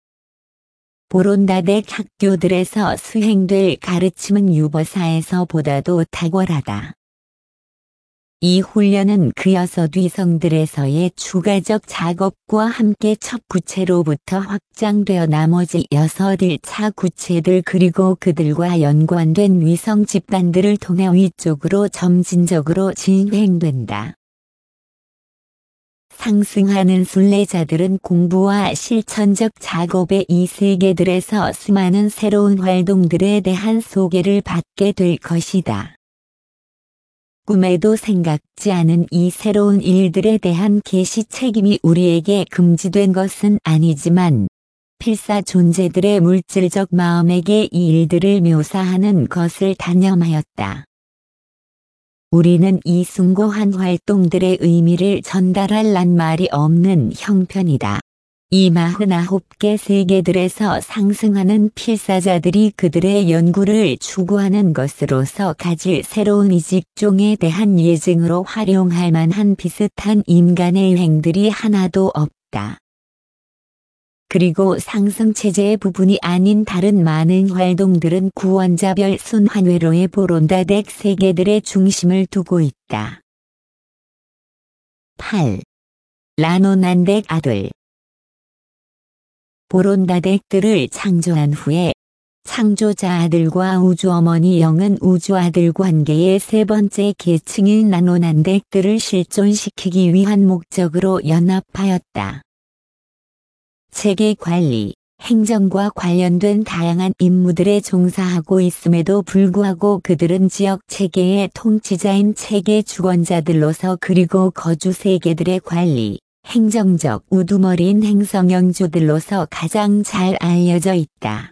보론다덱 학교들에서 수행될 가르침은 유버사에서 보다도 탁월하다. 이 훈련은 그 6위성들에서의 추가적 작업과 함께 첫 구체로부터 확장되어 나머지 6차 구체들 그리고 그들과 연관된 위성 집단들을 통해 위쪽으로 점진적으로 진행된다. 상승하는 순례자들은 공부와 실천적 작업의 이 세계들에서 수많은 새로운 활동들에 대한 소개를 받게 될 것이다. 꿈에도 생각지 않은 이 새로운 일들에 대한 계시 책임이 우리에게 금지된 것은 아니지만 필사 존재들의 물질적 마음에게 이 일들을 묘사하는 것을 단념하였다. 우리는 이 숭고한 활동들의 의미를 전달할 낱말이 없는 형편이다. 이 49개 세계들에서 상승하는 필사자들이 그들의 연구를 추구하는 것으로서 가질 새로운 이직종에 대한 예증으로 활용할 만한 비슷한 인간의 행들이 하나도 없다. 그리고 상승체제의 부분이 아닌 다른 많은 활동들은 구원자별 순환회로의 보론다덱 세계들의 중심을 두고 있다. 8. 라노난덱 아들 보론다덱들을 창조한 후에 창조자 아들과 우주어머니 영은 우주아들 관계의 세 번째 계층인 라노난덱들을 실존시키기 위한 목적으로 연합하였다. 체계 관리, 행정과 관련된 다양한 임무들에 종사하고 있음에도 불구하고 그들은 지역 체계의 통치자인 체계 주권자들로서 그리고 거주 세계들의 관리, 행정적 우두머리인 행성영주들로서 가장 잘 알려져 있다.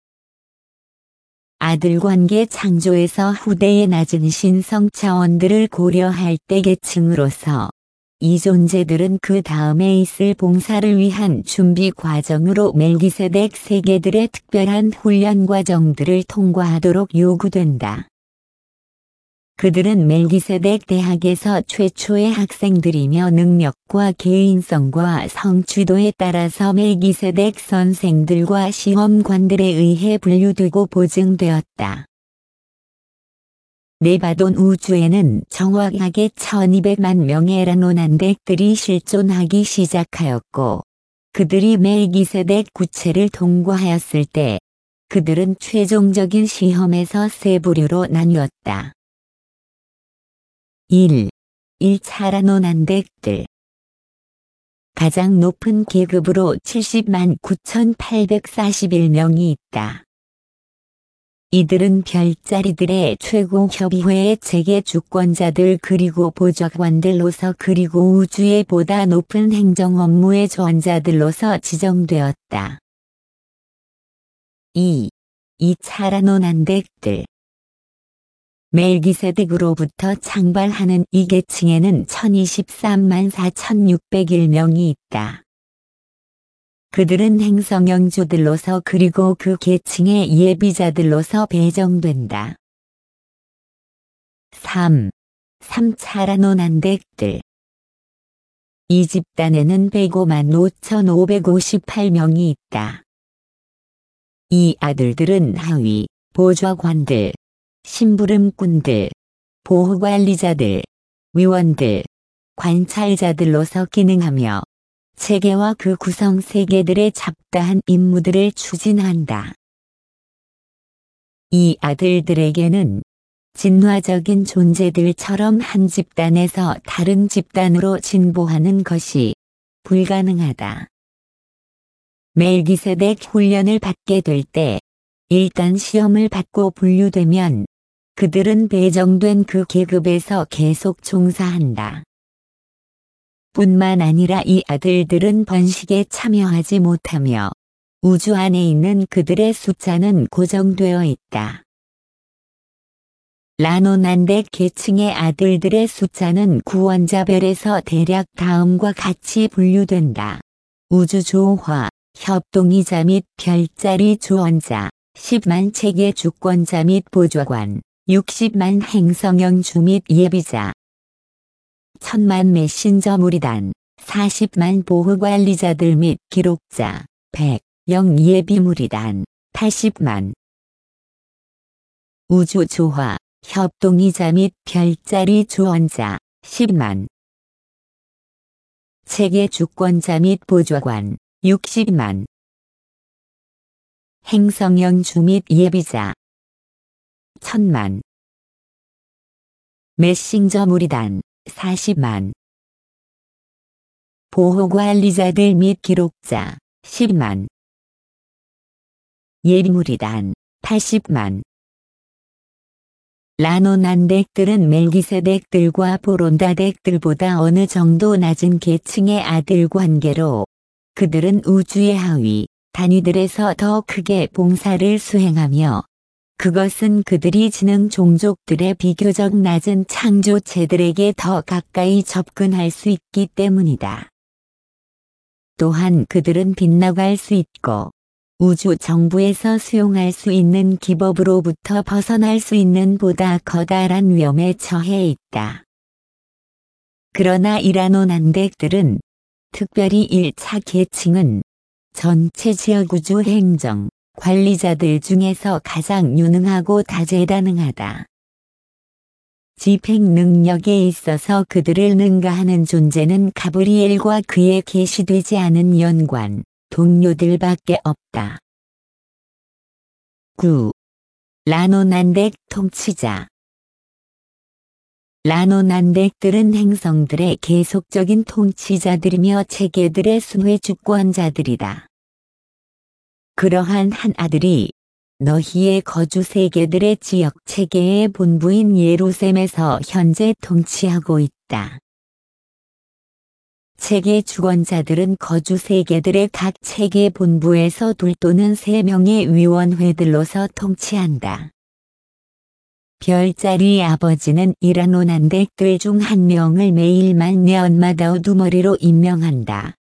아들관계 창조에서 후대의 낮은 신성 차원들을 고려할 때 계층으로서 이 존재들은 그 다음에 있을 봉사를 위한 준비 과정으로 멜기세덱 세계들의 특별한 훈련 과정들을 통과하도록 요구된다. 그들은 멜기세덱 대학에서 최초의 학생들이며 능력과 개인성과 성취도에 따라서 멜기세덱 선생들과 시험관들에 의해 분류되고 보증되었다. 네바돈 우주에는 정확하게 1200만 명의 라노난덱들이 실존하기 시작하였고, 그들이 멜기세덱 구체를 통과하였을 때, 그들은 최종적인 시험에서 세 부류로 나뉘었다. 1. 1차 라노난덱들. 가장 높은 계급으로 70만 9,841명이 있다. 이들은 별자리들의 최고 협의회의 체계 주권자들 그리고 보좌관들로서 그리고 우주의 보다 높은 행정 업무의 조언자들로서 지정되었다. 2. 2차 라노난덱들. 멜기세덱으로부터 창발하는 이 계층에는 1023만 4,601명이 있다. 그들은 행성영주들로서 그리고 그 계층의 예비자들로서 배정된다. 3. 3차 라노난덱들. 이 집단에는 105만 5,558명이 있다. 이 아들들은 하위, 보좌관들, 심부름꾼들, 보호관리자들, 위원들, 관찰자들로서 기능하며 체계와 그 구성 세계들의 잡다한 임무들을 추진한다. 이 아들들에게는 진화적인 존재들처럼 한 집단에서 다른 집단으로 진보하는 것이 불가능하다. 멜기세덱 훈련을 받게 될 때 일단 시험을 받고 분류되면 그들은 배정된 그 계급에서 계속 종사한다. 뿐만 아니라 이 아들들은 번식에 참여하지 못하며 우주 안에 있는 그들의 숫자는 고정되어 있다. 라노난덱 계층의 아들들의 숫자는 구원자별에서 대략 다음과 같이 분류된다. 우주조화, 협동이자 및 별자리 조언자, 10만 체계 주권자 및 보좌관, 60만 행성영주 및 예비자, 1000만 메신저 무리단, 40만 보호관리자들 및 기록자, 100영 예비 무리단, 80만 우주조화, 협동이자 및 별자리 조언자, 10만 체계 주권자 및 보좌관, 60만 행성영주 및 예비자, 1000만 메신저 무리단, 40만 보호관리자들 및 기록자, 10만 예비무리단, 80만 라노난덱들은 멜기세덱들과 보론다덱들보다 어느 정도 낮은 계층의 아들 관계로 그들은 우주의 하위 단위들에서 더 크게 봉사를 수행하며 그것은 그들이 지능 종족들의 비교적 낮은 창조체들에게 더 가까이 접근할 수 있기 때문이다. 또한 그들은 빗나갈 수 있고 우주 정부에서 수용할 수 있는 기법으로부터 벗어날 수 있는 보다 커다란 위험에 처해 있다. 그러나 이라노난덱들은 특별히 1차 계층은 전체 지역우주 행정, 관리자들 중에서 가장 유능하고 다재다능하다. 집행 능력에 있어서 그들을 능가하는 존재는 가브리엘과 그의 계시되지 않은 연관, 동료들밖에 없다. 9. 라노난덱 통치자. 라노난덱들은 행성들의 계속적인 통치자들이며 체계들의 순회 주권자들이다. 그러한 한 아들이 너희의 거주 세계들의 지역 체계의 본부인 예루셈에서 현재 통치하고 있다. 체계 주권자들은 거주 세계들의 각 체계 본부에서 2 또는 3명의 위원회들로서 통치한다. 별자리 아버지는 이라노난덱들 중 1명을 매일만 년마다 우두머리로 임명한다.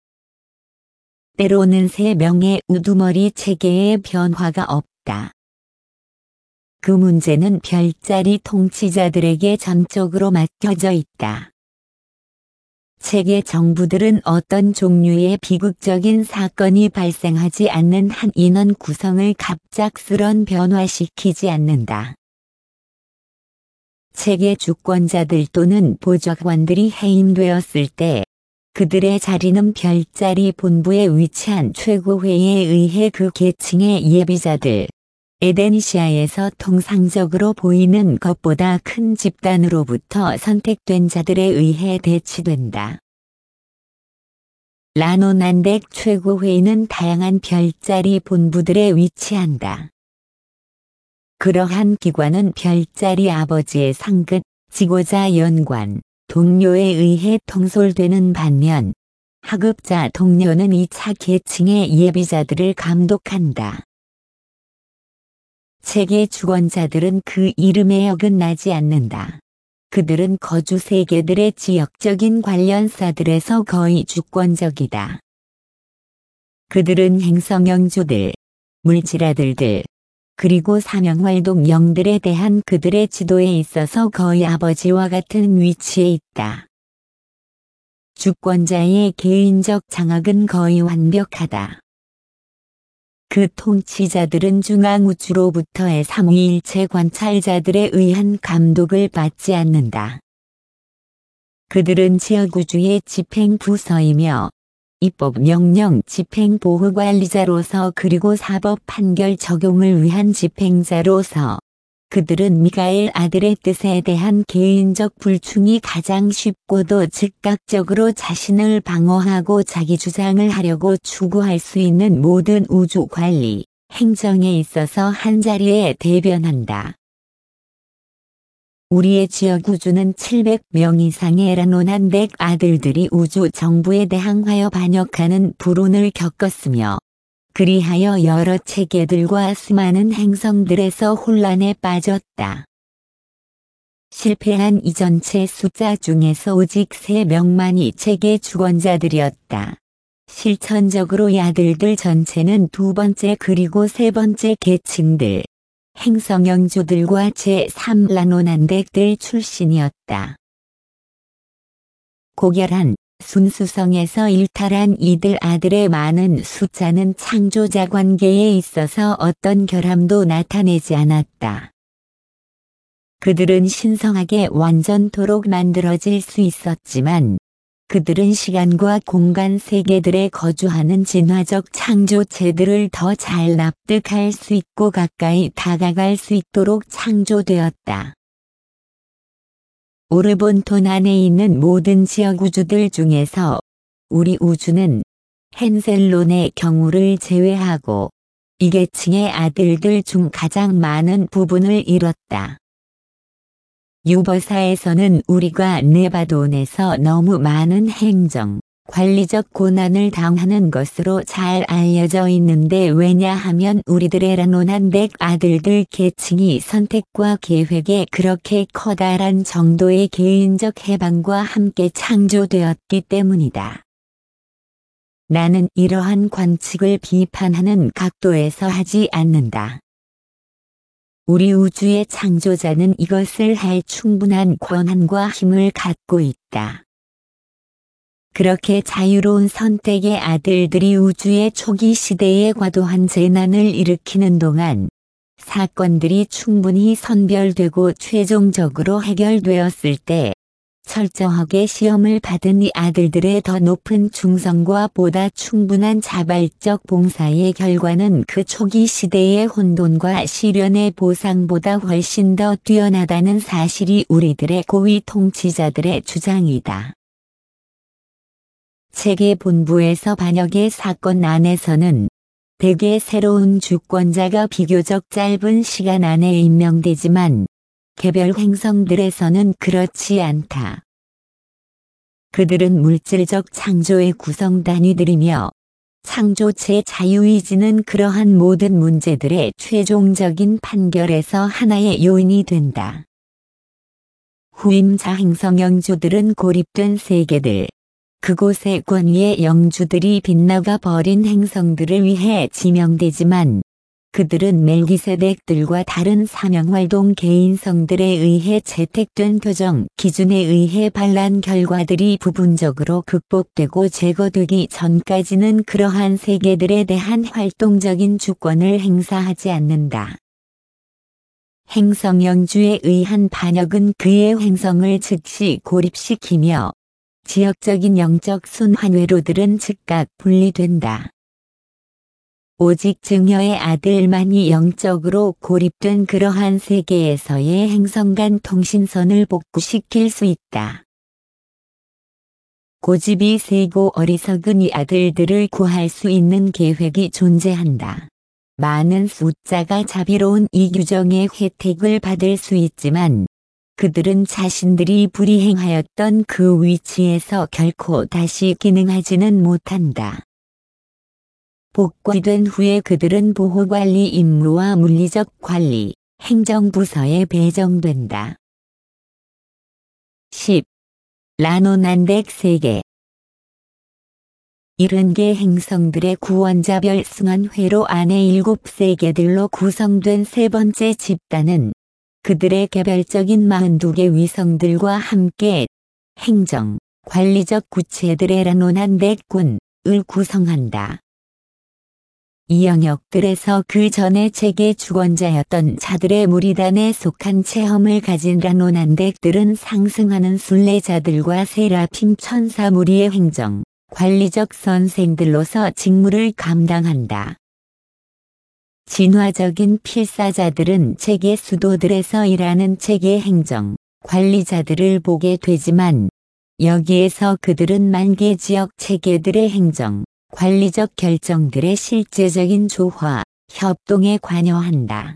때로는 3명의 우두머리 체계에 변화가 없다. 그 문제는 별자리 통치자들에게 전적으로 맡겨져 있다. 세계 정부들은 어떤 종류의 비극적인 사건이 발생하지 않는 한 인원 구성을 갑작스런 변화시키지 않는다. 세계 주권자들 또는 보좌관들이 해임되었을 때 그들의 자리는 별자리 본부에 위치한 최고회의에 의해 그 계층의 예비자들, 에덴시아에서 통상적으로 보이는 것보다 큰 집단으로부터 선택된 자들에 의해 대치된다. 라노난덱 최고회의는 다양한 별자리 본부들에 위치한다. 그러한 기관은 별자리 아버지의 상급, 지고자 연관, 동료에 의해 통솔되는 반면, 하급자 동료는 2차 계층의 예비자들을 감독한다. 세계 주권자들은 그 이름에 어긋나지 않는다. 그들은 거주 세계들의 지역적인 관련사들에서 거의 주권적이다. 그들은 행성영주들, 물질아들들, 그리고 사명활동령들에 대한 그들의 지도에 있어서 거의 아버지와 같은 위치에 있다. 주권자의 개인적 장악은 거의 완벽하다. 그 통치자들은 중앙우주로부터의 삼위일체 관찰자들에 의한 감독을 받지 않는다. 그들은 지역우주의 집행부서이며 입법 명령 집행보호관리자로서 그리고 사법 판결 적용을 위한 집행자로서 그들은 미가엘 아들의 뜻에 대한 개인적 불충이 가장 쉽고도 즉각적으로 자신을 방어하고 자기 주장을 하려고 추구할 수 있는 모든 우주 관리, 행정에 있어서 한자리에 대변한다. 우리의 지역 우주는 700명 이상의 라노난덱 아들들이 우주 정부에 대항하여 반역하는 불운을 겪었으며 그리하여 여러 체계들과 수많은 행성들에서 혼란에 빠졌다. 실패한 이 전체 숫자 중에서 오직 3명만이 체계 주권자들이었다. 실천적으로 이 아들들 전체는 두 번째 그리고 세 번째 계층들, 행성영주들과 제3라노난덱들 출신이었다. 고결한 순수성에서 일탈한 이들 아들의 많은 숫자는 창조자 관계에 있어서 어떤 결함도 나타내지 않았다. 그들은 신성하게 완전토록 만들어질 수 있었지만 그들은 시간과 공간 세계들에 거주하는 진화적 창조체들을 더 잘 납득할 수 있고 가까이 다가갈 수 있도록 창조되었다. 오르본톤 안에 있는 모든 지역 우주들 중에서 우리 우주는 헨셀론의 경우를 제외하고 이 계층의 아들들 중 가장 많은 부분을 이뤘다. 유버사에서는 우리가 네바돈에서 너무 많은 행정, 관리적 고난을 당하는 것으로 잘 알려져 있는데 왜냐하면 우리들의 라노난덱 아들들 계층이 선택과 계획에 그렇게 커다란 정도의 개인적 해방과 함께 창조되었기 때문이다. 나는 이러한 관측을 비판하는 각도에서 하지 않는다. 우리 우주의 창조자는 이것을 할 충분한 권한과 힘을 갖고 있다. 그렇게 자유로운 선택의 아들들이 우주의 초기 시대에 과도한 재난을 일으키는 동안 사건들이 충분히 선별되고 최종적으로 해결되었을 때 철저하게 시험을 받은 이 아들들의 더 높은 충성과 보다 충분한 자발적 봉사의 결과는 그 초기 시대의 혼돈과 시련의 보상보다 훨씬 더 뛰어나다는 사실이 우리들의 고위 통치자들의 주장이다. 세계 본부에서 반역의 사건 안에서는 대개 새로운 주권자가 비교적 짧은 시간 안에 임명되지만 개별 행성들에서는 그렇지 않다. 그들은 물질적 창조의 구성 단위들이며 창조체의 자유의지는 그러한 모든 문제들의 최종적인 판결에서 하나의 요인이 된다. 후임자 행성영주들은 고립된 세계들, 그곳의 권위의 영주들이 빗나가 버린 행성들을 위해 지명되지만 그들은 멜기세덱들과 다른 사명활동 개인성들에 의해 채택된 교정 기준에 의해 반란 결과들이 부분적으로 극복되고 제거되기 전까지는 그러한 세계들에 대한 활동적인 주권을 행사하지 않는다. 행성영주에 의한 반역은 그의 행성을 즉시 고립시키며 지역적인 영적 순환회로들은 즉각 분리된다. 오직 증여의 아들만이 영적으로 고립된 그러한 세계에서의 행성 간 통신선을 복구시킬 수 있다. 고집이 세고 어리석은 이 아들들을 구할 수 있는 계획이 존재한다. 많은 숫자가 자비로운 이 규정의 혜택을 받을 수 있지만 그들은 자신들이 불이행하였던 그 위치에서 결코 다시 기능하지는 못한다. 복귀된 후에 그들은 보호관리 임무와 물리적 관리, 행정부서에 배정된다. 10. 라노난덱 세계 70개 행성들의 구원자별 승환회로 안에 7세계들로 구성된 세 번째 집단은 그들의 개별적인 42개 위성들과 함께 행정, 관리적 구체들의 라노난덱군을 구성한다. 이 영역들에서 그 전에 체계 주권자였던 자들의 무리단에 속한 체험을 가진 라노난덱들은 상승하는 순례자들과 세라핌 천사 무리의 행정, 관리적 선생들로서 직무를 감당한다. 진화적인 필사자들은 체계 수도들에서 일하는 체계 행정, 관리자들을 보게 되지만 여기에서 그들은 만개 지역 체계들의 행정, 관리적 결정들의 실제적인 조화, 협동에 관여한다.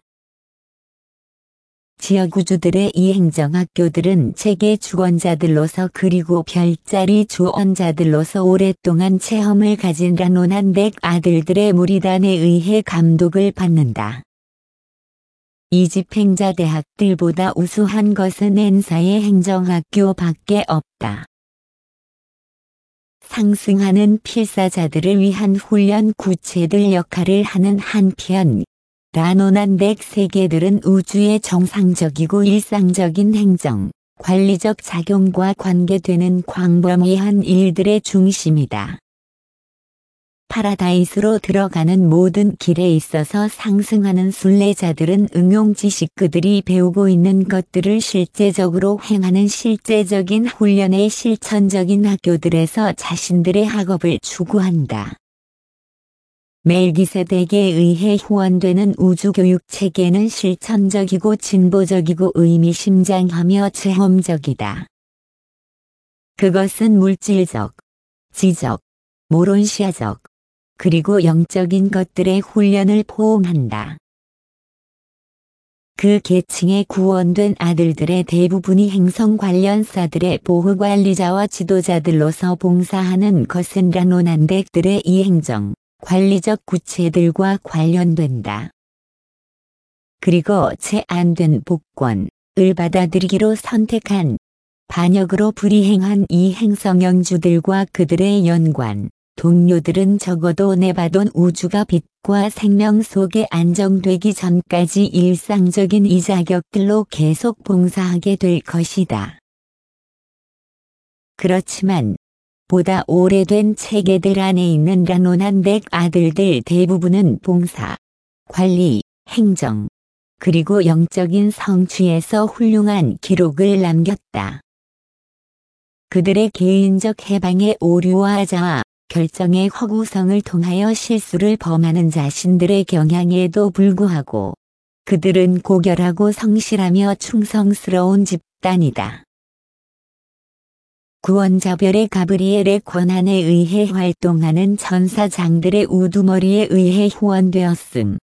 지역우주들의 이 행정학교들은 체계 주권자들로서 그리고 별자리 조언자들로서 오랫동안 체험을 가진 라노난덱 아들들의 무리단에 의해 감독을 받는다. 이 집행자 대학들보다 우수한 것은 엔사의 행정학교 밖에 없다. 상승하는 필사자들을 위한 훈련 구체들 역할을 하는 한편 라노난덱 세계들은 우주의 정상적이고 일상적인 행정, 관리적 작용과 관계되는 광범위한 일들의 중심이다. 파라다이스로 들어가는 모든 길에 있어서 상승하는 순례자들은 응용 지식 그들이 배우고 있는 것들을 실제적으로 행하는 실제적인 훈련의 실천적인 학교들에서 자신들의 학업을 추구한다. 멜기세덱에 의해 후원되는 우주교육 체계는 실천적이고 진보적이고 의미심장하며 체험적이다. 그것은 물질적, 지적, 모론시아적, 그리고 영적인 것들의 훈련을 포함한다. 그 계층에 구원된 아들들의 대부분이 행성 관련사들의 보호관리자와 지도자들로서 봉사하는 것은 라노난덱들의 이 행정, 관리적 구체들과 관련된다. 그리고 채 안 된 복권을 받아들이기로 선택한 반역으로 불이행한 이 행성영주들과 그들의 연관, 동료들은 적어도 네바돈 우주가 빛과 생명 속에 안정되기 전까지 일상적인 이 자격들로 계속 봉사하게 될 것이다. 그렇지만 보다 오래된 체계들 안에 있는 라노난덱 아들들 대부분은 봉사, 관리, 행정, 그리고 영적인 성취에서 훌륭한 기록을 남겼다. 그들의 개인적 해방의 오류와 자아, 결정의 허구성을 통하여 실수를 범하는 자신들의 경향에도 불구하고 그들은 고결하고 성실하며 충성스러운 집단이다. 구원자별의 가브리엘의 권한에 의해 활동하는 천사장들의 우두머리에 의해 후원되었음.